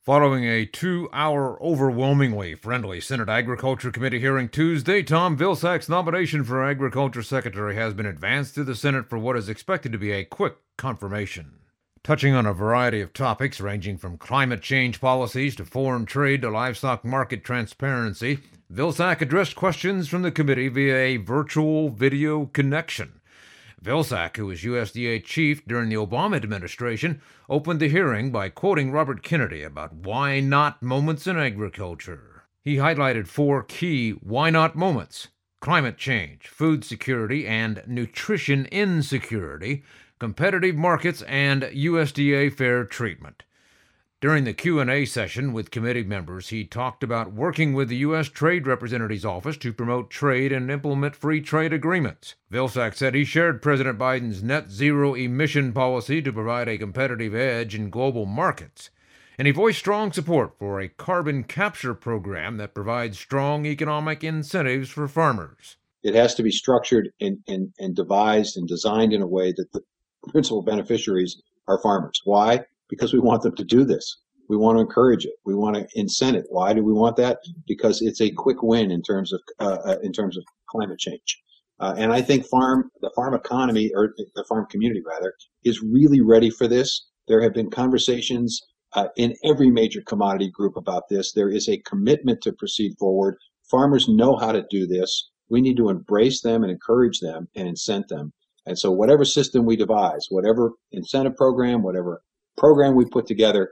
Following a 2-hour overwhelmingly friendly Senate Agriculture Committee hearing Tuesday, Tom Vilsack's nomination for Agriculture Secretary has been advanced to the Senate for what is expected to be a quick confirmation. Touching on a variety of topics ranging from climate change policies to foreign trade to livestock market transparency, Vilsack addressed questions from the committee via a virtual video connection. Vilsack, who was USDA chief during the Obama administration, opened the hearing by quoting Robert Kennedy about why not moments in agriculture. He highlighted 4 key why not moments: climate change, food security and nutrition insecurity, competitive markets, and USDA fair treatment. During the Q&A session with committee members, he talked about working with the U.S. Trade Representative's office to promote trade and implement free trade agreements. Vilsack said he shared President Biden's net zero emission policy to provide a competitive edge in global markets, and he voiced strong support for a carbon capture program that provides strong economic incentives for farmers. It has to be structured and devised and designed in a way that the principal beneficiaries are farmers. Why? Because we want them to do this. We want to encourage it. We want to incent it. Why do we want that? Because it's a quick win in terms of climate change. And I think the farm economy, or the farm community rather, is really ready for this. There have been conversations in every major commodity group about this. There is a commitment to proceed forward. Farmers know how to do this. We need to embrace them and encourage them and incent them. And so whatever system we devise, whatever incentive program, whatever program we put together,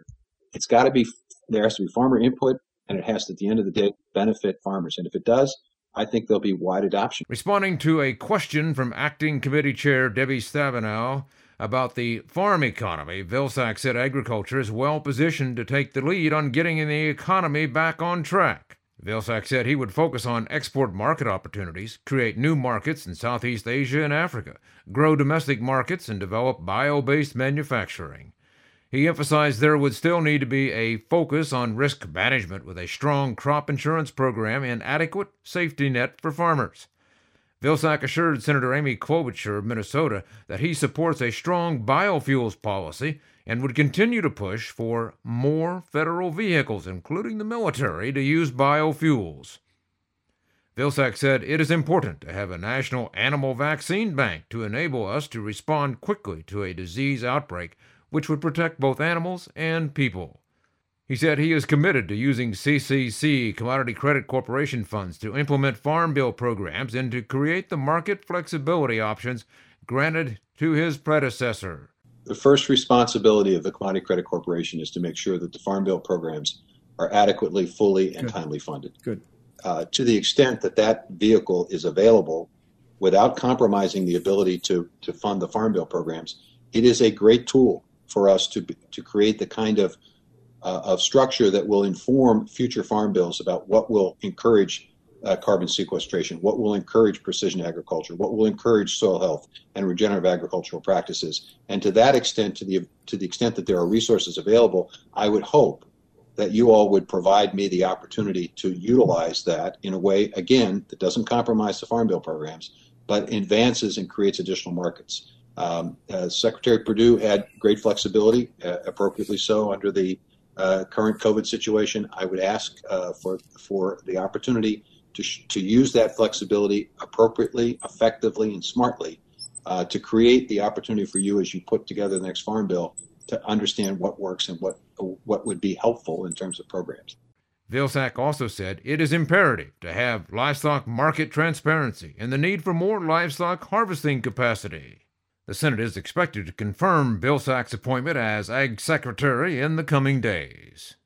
there has to be farmer input, and it has to, at the end of the day, benefit farmers. And if it does, I think there'll be wide adoption. Responding to a question from Acting Committee Chair Debbie Stabenow about the farm economy, Vilsack said agriculture is well positioned to take the lead on getting the economy back on track. Vilsack said he would focus on export market opportunities, create new markets in Southeast Asia and Africa, grow domestic markets, and develop bio-based manufacturing. He emphasized there would still need to be a focus on risk management with a strong crop insurance program and adequate safety net for farmers. Vilsack assured Senator Amy Klobuchar of Minnesota that he supports a strong biofuels policy and would continue to push for more federal vehicles, including the military, to use biofuels. Vilsack said it is important to have a national animal vaccine bank to enable us to respond quickly to a disease outbreak, which would protect both animals and people. He said he is committed to using CCC, Commodity Credit Corporation funds, to implement Farm Bill programs and to create the market flexibility options granted to his predecessor. The first responsibility of the Commodity Credit Corporation is to make sure that the Farm Bill programs are adequately, fully, and timely funded. Good. To the extent that that vehicle is available without compromising the ability to fund the Farm Bill programs, it is a great tool for us to create the kind of structure that will inform future farm bills about what will encourage carbon sequestration, what will encourage precision agriculture, what will encourage soil health and regenerative agricultural practices. And to that extent, to the extent that there are resources available, I would hope that you all would provide me the opportunity to utilize that in a way, again, that doesn't compromise the Farm Bill programs, but advances and creates additional markets. Secretary Perdue had great flexibility, appropriately so, under the current COVID situation. I would ask for the opportunity to use that flexibility appropriately, effectively, and smartly to create the opportunity for you as you put together the next Farm Bill to understand what works and what would be helpful in terms of programs. Vilsack also said it is imperative to have livestock market transparency and the need for more livestock harvesting capacity. The Senate is expected to confirm Vilsack's appointment as Ag Secretary in the coming days.